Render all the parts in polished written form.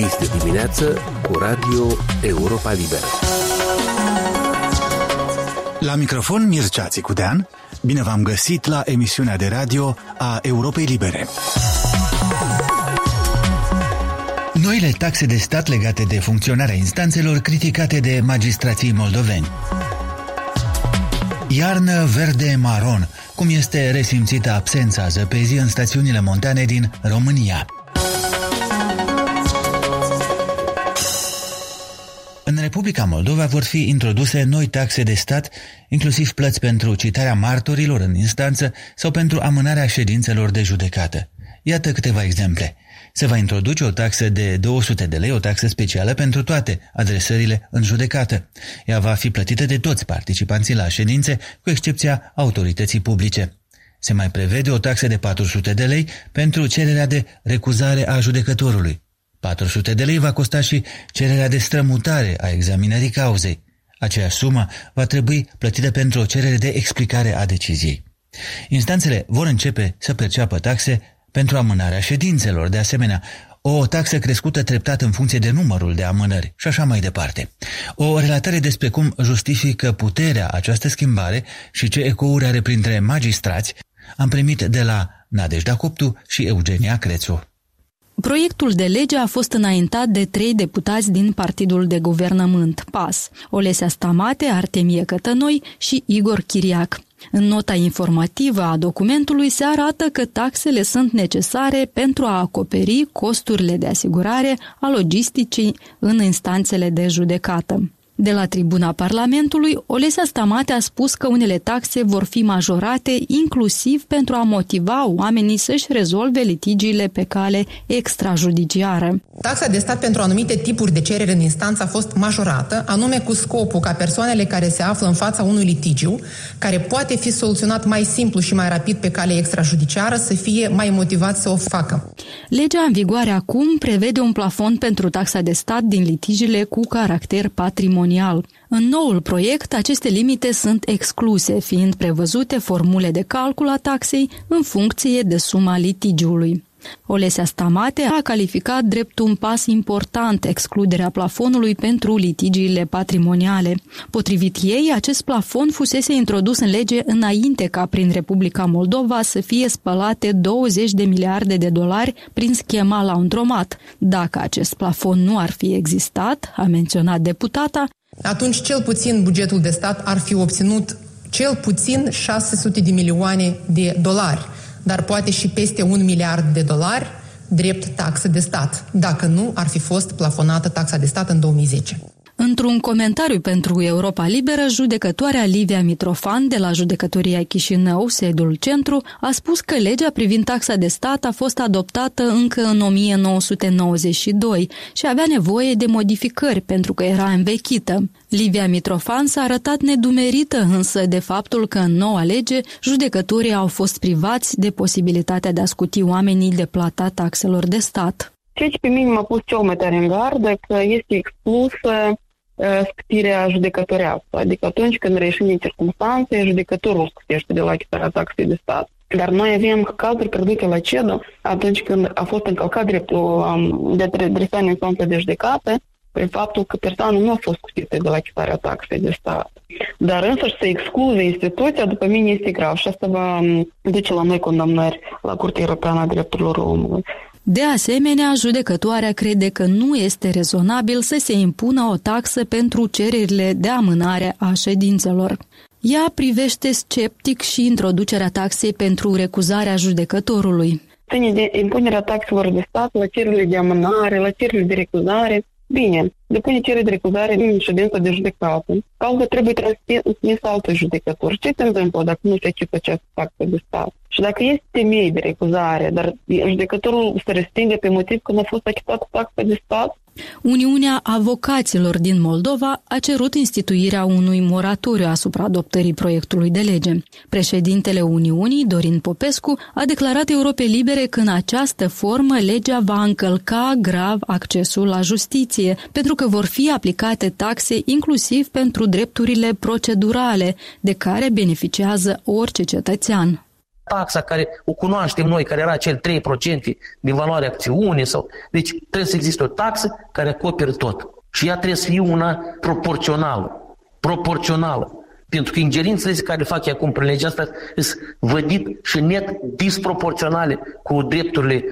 Este dimineață cu Radio Europa Liberă. La microfon Mircea Țicudean. Bine v-am găsit la emisiunea de radio a Europei Libere. Noile taxe de stat legate de funcționarea instanțelor criticate de magistrații moldoveni. Iarnă verde-maron, cum este resimțită absența zăpezii în stațiunile montane din România. În Republica Moldova vor fi introduse noi taxe de stat, inclusiv plăți pentru citarea martorilor în instanță sau pentru amânarea ședințelor de judecată. Iată câteva exemple. Se va introduce o taxă de 200 de lei, o taxă specială pentru toate adresările în judecată. Ea va fi plătită de toți participanții la ședințe, cu excepția autorității publice. Se mai prevede o taxă de 400 de lei pentru cererea de recuzare a judecătorului. 400 de lei va costa și cererea de strămutare a examinării cauzei. Aceeași sumă va trebui plătită pentru o cerere de explicare a deciziei. Instanțele vor începe să perceapă taxe pentru amânarea ședințelor, de asemenea, o taxă crescută treptat în funcție de numărul de amânări și așa mai departe. O relatare despre cum justifică puterea această schimbare și ce ecouri are printre magistrați am primit de la Nadejda Coptu și Eugenia Crețu. Proiectul de lege a fost înaintat de 3 deputați din Partidul de Guvernământ, PAS, Olesea Stamate, Artemie Cătănoi și Igor Chiriac. În nota informativă a documentului se arată că taxele sunt necesare pentru a acoperi costurile de asigurare a logisticii în instanțele de judecată. De la tribuna Parlamentului, Olesea Stamate a spus că unele taxe vor fi majorate inclusiv pentru a motiva oamenii să-și rezolve litigiile pe cale extrajudiciară. Taxa de stat pentru anumite tipuri de cerere în instanță a fost majorată, anume cu scopul ca persoanele care se află în fața unui litigiu, care poate fi soluționat mai simplu și mai rapid pe cale extrajudiciară, să fie mai motivați să o facă. Legea în vigoare acum prevede un plafon pentru taxa de stat din litigiile cu caracter patrimonial. În noul proiect, aceste limite sunt excluse, fiind prevăzute formule de calcul a taxei în funcție de suma litigiului. Olesea Stamate a calificat drept un pas important excluderea plafonului pentru litigiile patrimoniale. Potrivit ei, acest plafon fusese introdus în lege înainte ca prin Republica Moldova să fie spălate 20 de miliarde de dolari prin schema laundromat. Dacă acest plafon nu ar fi existat, a menționat deputata, atunci cel puțin bugetul de stat ar fi obținut cel puțin 600 de milioane de dolari, dar poate și peste 1 miliard de dolari drept taxă de stat, dacă nu ar fi fost plafonată taxa de stat în 2010. Într-un comentariu pentru Europa Liberă, judecătoarea Livia Mitrofan de la Judecătoria Chișinău, sediul centru, a spus că legea privind taxa de stat a fost adoptată încă în 1992 și avea nevoie de modificări pentru că era învechită. Livia Mitrofan s-a arătat nedumerită însă de faptul că în noua lege judecătorii au fost privați de posibilitatea de a scuti oamenii de plata taxelor de stat. Ceea ce pe mine m-a pus cel mai tare în gardă că este exclusă scutirea judecătorească. Adică atunci când reieșim din circunstanțe, judecătorul scutește de la achitarea taxei de stat. Dar noi avem cazuri pierdute la CEDO atunci când a fost încălcat dreptul de adresare în instanță de judecată prin faptul că persoana nu a fost scutită de la achitarea taxei de stat. Dar însăși să excluze instituția, după mine, este grav și asta va duce la noi condamnări la Curtea Europeană a Drepturilor Omului. De asemenea, judecătoarea crede că nu este rezonabil să se impună o taxă pentru cererile de amânare a ședințelor. Ea privește sceptic și introducerea taxei pentru recuzarea judecătorului. Ține de impunerea taxelor de stat la cererile de amânare, la cererile de recuzare. Bine, depune cerere de recuzare din ședința de judecată. Cauza trebuie transmisă altă judecător. Ce se întâmplă dacă nu se achită această taxă de stat? Și dacă este temei de recuzare, dar judecătorul se respinge pe motiv că nu a fost achitată taxa de stat, Uniunea Avocaților din Moldova a cerut instituirea unui moratoriu asupra adoptării proiectului de lege. Președintele Uniunii, Dorin Popescu, a declarat Europei Libere că în această formă legea va încălca grav accesul la justiție, pentru că vor fi aplicate taxe inclusiv pentru drepturile procedurale de care beneficiază orice cetățean. taxa care o cunoaștem noi, care era acel 3% din valoarea acțiunii. Deci trebuie să existe o taxă care acoperă tot. Și ea trebuie să fie una proporțională. Pentru că ingerințele care le fac acum prin legea asta sunt vădit și net disproporționale cu drepturile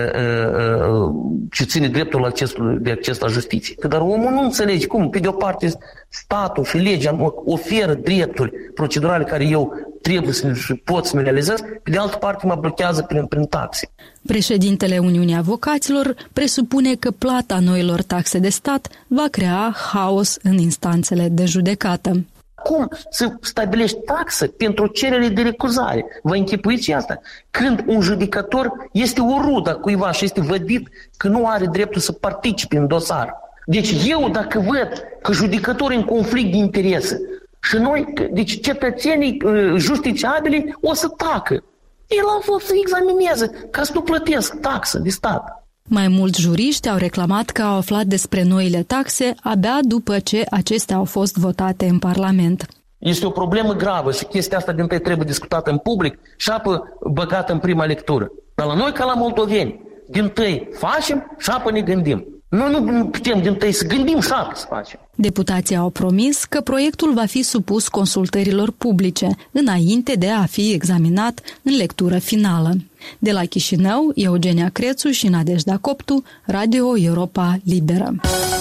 ce ține dreptul de acces la justiție. Dar omul nu înțelege cum, pe de o parte, statul și legea oferă drepturi procedurale care eu trebuie să pot să mi realizez, pe de altă parte mă blochează prin taxe. Președintele Uniunii Avocaților presupune că plata noilor taxe de stat va crea haos în instanțele de judecată. Cum să stabilești taxă pentru cerere de recuzare? Vă închipuiți și asta? Când un judecător este o rudă cuiva și este vădit că nu are dreptul să participe în dosar. Deci eu dacă văd că judecătorul în conflict de interese și noi, deci cetățenii justiciabili o să tacă. El a fost să examineze ca să nu plătesc taxă de stat. Mai mulți juriști au reclamat că au aflat despre noile taxe abia după ce acestea au fost votate în Parlament. Este o problemă gravă și chestia asta dintâi trebuie discutată în public și apă băgată în prima lectură. Dar la noi, ca la moldoveni, dintâi facem și apă ne gândim. Noi nu putem dintâi să gândim și apă să facem. Deputații au promis că proiectul va fi supus consultărilor publice, înainte de a fi examinat în lectură finală. De la Chișinău, Eugenia Crețu și Nadejda Coptu, Radio Europa Liberă.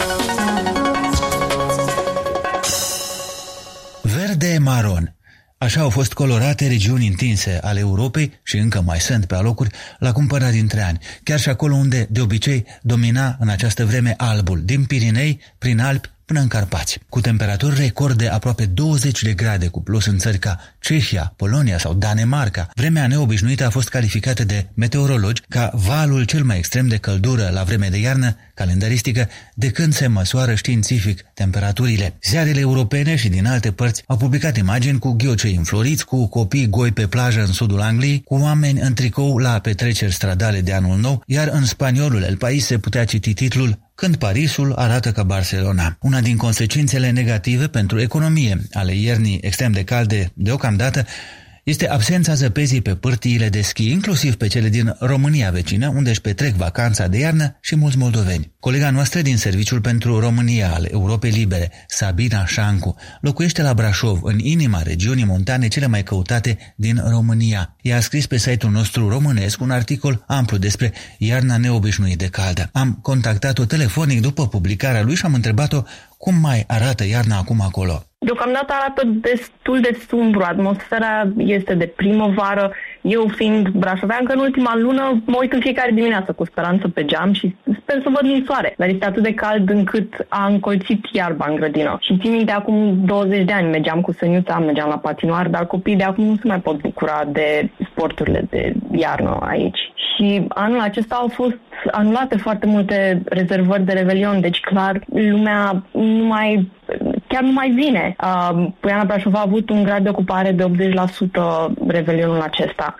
Verde-maron. Așa au fost colorate regiuni întinse ale Europei și încă mai sunt pe alocuri la cumpărat dintre ani, chiar și acolo unde de obicei domina în această vreme albul, din Pirinei, prin Alpi, până în Carpați. Cu temperaturi record de aproape 20 de grade cu plus în țări ca Cehia, Polonia sau Danemarca, vremea neobișnuită a fost calificată de meteorologi ca valul cel mai extrem de căldură la vreme de iarnă calendaristică de când se măsoară științific temperaturile. Ziarele europene și din alte părți au publicat imagini cu ghiocei înfloriți, cu copii goi pe plajă în sudul Angliei, cu oameni în tricou la petreceri stradale de anul nou, iar în spaniolul El País se putea citi titlul Când Parisul arată ca Barcelona. Una din consecințele negative pentru economie ale iernii extrem de calde deocamdată este absența zăpezii pe pârtiile de schi, inclusiv pe cele din România vecină, unde își petrec vacanța de iarnă și mulți moldoveni. Colega noastră din Serviciul pentru România al Europei Libere, Sabina Șancu, locuiește la Brașov, în inima regiunii montane cele mai căutate din România. Ea a scris pe site-ul nostru românesc un articol amplu despre iarna neobișnuit de caldă. Am contactat-o telefonic după publicarea lui și am întrebat-o cum mai arată iarna acum acolo. Deocamdată arată destul de sumbru, atmosfera este de primăvară. Eu fiind brașoveancă, în ultima lună mă uit în fiecare dimineață cu speranță pe geam și sper să văd ninsoare. Dar este atât de cald încât a încolțit iarba în grădină. Și țin minte, acum 20 de ani mergeam cu săniuța, mergeam la patinoar, dar copiii de acum nu se mai pot bucura de sporturile de iarnă aici. Și anul acesta au fost anulate foarte multe rezervări de Revelion, deci clar lumea chiar nu mai vine. Poiana Brașov a avut un grad de ocupare de 80% Revelionul acesta.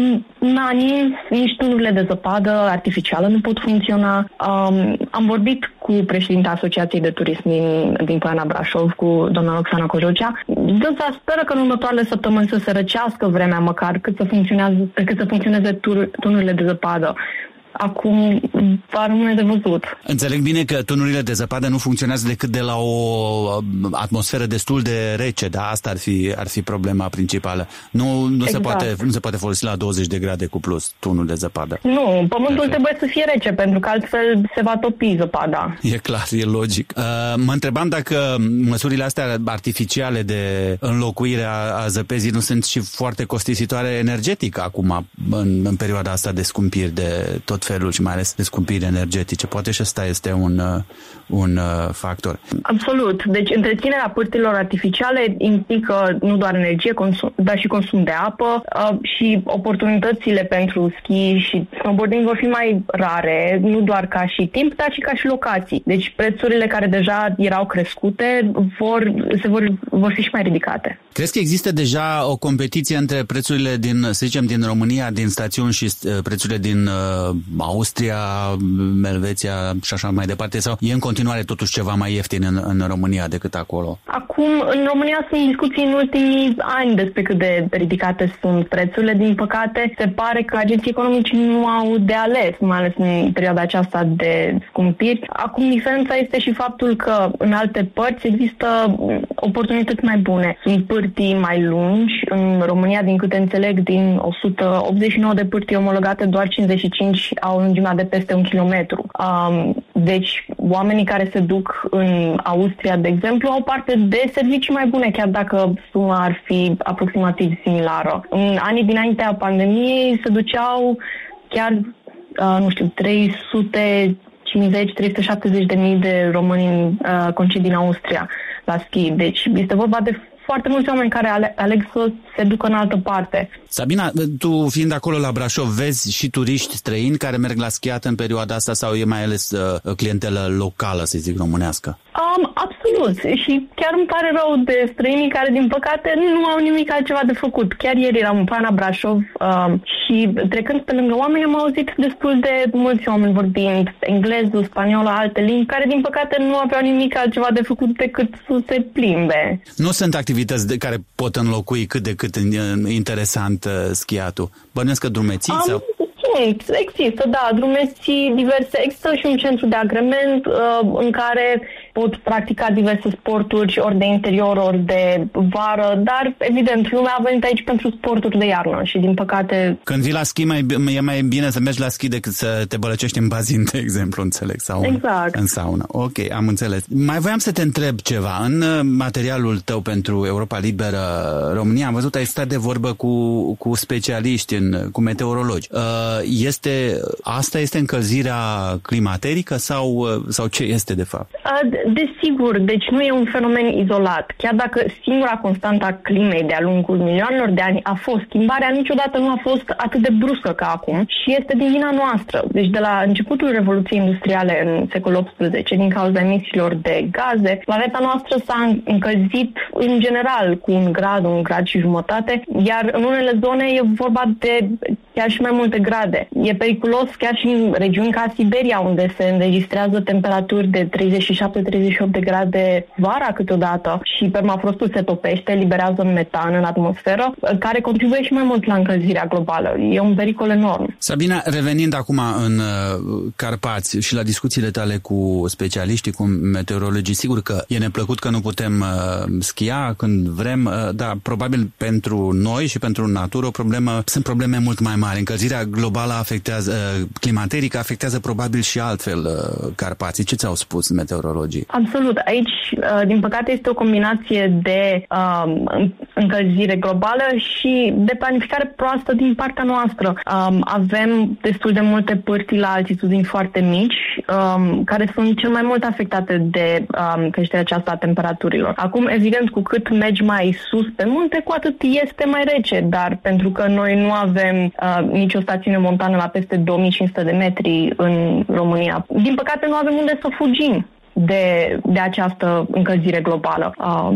Nici tunurile de zăpadă artificială nu pot funcționa. Am vorbit cu președinta Asociației de Turism din Poiana Brașov, cu doamna Oxana Cojocea. Dânsa speră că în următoarele săptămâni să se răcească vremea măcar, cât să funcționeze tunurile de zăpadă. Acum va rămâne de văzut. Înțeleg bine că tunurile de zăpadă nu funcționează decât de la o atmosferă destul de rece, dar asta ar fi problema principală. Nu se poate folosi la 20 de grade cu plus tunul de zăpadă. Nu, pământul trebuie să fie rece, pentru că altfel se va topi zăpada. E clar, e logic. Mă întrebam dacă măsurile astea artificiale de înlocuire a zăpezii nu sunt și foarte costisitoare energetic acum, în perioada asta de scumpiri de tot felul și mai ales de scumpiri energetice. Poate și ăsta este un factor. Absolut. Deci întreținerea pârtilor artificiale implică nu doar energie, dar și consum de apă și oportunitățile pentru ski și snowboarding vor fi mai rare, nu doar ca și timp, dar și ca și locații. Deci prețurile care deja erau crescute vor fi și mai ridicate. Crezi că există deja o competiție între prețurile din România, din stațiuni și prețurile din Austria, Elveția și așa mai departe, sau e în continuare totuși ceva mai ieftin în România decât acolo? Acum, în România sunt discuții în ultimii ani despre cât de ridicate sunt prețurile. Din păcate, se pare că agenții economici nu au de ales, mai ales în perioada aceasta de scumpiri. Acum, diferența este și faptul că în alte părți există oportunități mai bune. Sunt pârtii mai lungi. În România, din câte înțeleg, din 189 de pârtii omologate, doar 55 au lungimea de peste 1 kilometru. Deci, oamenii care se duc în Austria, de exemplu, au parte de servicii mai bune, chiar dacă suma ar fi aproximativ similară. În anii dinaintea pandemiei se duceau chiar, 370.000 de români în concedii în Austria la schi. Deci este vorba de foarte mulți oameni care aleg să se ducă în altă parte. Sabina, tu fiind acolo la Brașov, vezi și turiști străini care merg la schiat în perioada asta sau e mai ales clientelă locală, să zic, românească? Absolut. Și chiar îmi pare rău de străinii care, din păcate, nu au nimic altceva de făcut. Chiar ieri eram în Pana Brașov și trecând pe lângă oameni am auzit destul de mulți oameni vorbind engleză, spaniolă, alte limbi, care, din păcate, nu aveau nimic altceva de făcut decât să se plimbe. Nu sunt activități care pot înlocui cât de cât interesant schiatul. Bănuiesc că drumeții sau... Există, da, drumeții diverse. Există și un centru de agrement în care pot practica diverse sporturi, ori de interior, ori de vară, dar, evident, lumea a venit aici pentru sporturi de iarnă și, din păcate... Când vii la schi, e mai bine să mergi la schi decât să te bălăcești în bazin, de exemplu, înțeleg, sau exact. În saună. Ok, am înțeles. Mai voiam să te întreb ceva. În materialul tău pentru Europa Liberă România, am văzut, ai stat de vorbă cu specialiști, cu meteorologi. Asta este încălzirea climaterică sau ce este de fapt? Desigur, deci nu e un fenomen izolat. Chiar dacă singura constantă a climei de-a lungul milioanelor de ani a fost, schimbarea niciodată nu a fost atât de bruscă ca acum și este din vina noastră. Deci de la începutul Revoluției Industriale în secolul XVIII, din cauza emisiilor de gaze, planeta noastră s-a încălzit în general cu 1 grad și jumătate, iar în unele zone e vorba de chiar și mai multe grade. E periculos chiar și în regiuni ca Siberia, unde se înregistrează temperaturi de 37-38 de grade vara câteodată și permafrostul se topește, eliberează metan în atmosferă, care contribuie și mai mult la încălzirea globală. E un pericol enorm. Sabina, revenind acum în Carpați și la discuțiile tale cu specialiștii, cu meteorologii, sigur că e neplăcut că nu putem schia când vrem, dar probabil pentru noi și pentru natură sunt probleme mult mai mari. Încălzirea globală climaterică afectează probabil și altfel Carpații. Ce ți-au spus meteorologii? Absolut. Aici, din păcate, este o combinație de încălzire globală și de planificare proastă din partea noastră. Avem destul de multe pârtii la altitudini foarte mici, care sunt cel mai mult afectate de creșterea aceasta a temperaturilor. Acum, evident, cu cât mergi mai sus pe munte, cu atât este mai rece, dar pentru că noi nu avem nicio stațiune montană la peste 2500 de metri în România, din păcate nu avem unde să fugim de această încălzire globală,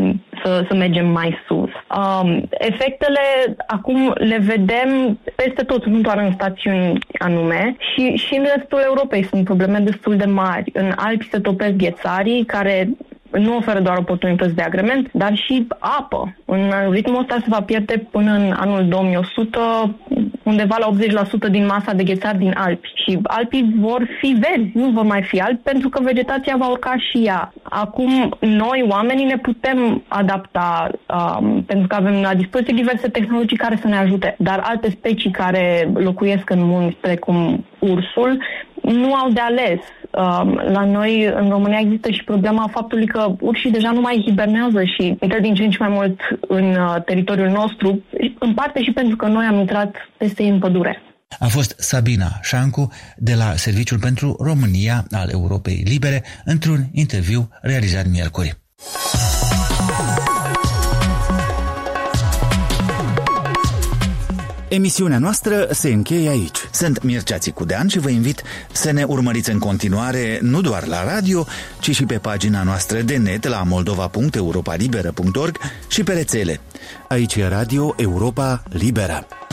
să mergem mai sus. Efectele acum le vedem peste tot, nu doar în stațiuni anume, și în restul Europei sunt probleme destul de mari. În Alpi se topesc ghețarii, care nu oferă doar oportunități de agrement, dar și apă. În ritmul ăsta se va pierde până în anul 2100 undeva la 80% din masa de ghețar din Alpi. Și Alpii vor fi verzi, nu vor mai fi albi, pentru că vegetația va urca și ea. Acum, noi, oamenii, ne putem adapta, pentru că avem la dispoziție diverse tehnologii care să ne ajute. Dar alte specii care locuiesc în munți, precum ursul, nu au de ales. La noi, în România, există și problema faptului că urșii deja nu mai hibernează și intră din ce în ce mai mult în teritoriul nostru, în parte și pentru că noi am intrat peste ei în pădure. A fost Sabina Șancu de la Serviciul pentru România al Europei Libere într-un interviu realizat miercuri. Emisiunea noastră se încheie aici. Sunt Mircea Țicudean și vă invit să ne urmăriți în continuare nu doar la radio, ci și pe pagina noastră de net la moldova.europalibera.org și pe rețele. Aici e Radio Europa Liberă.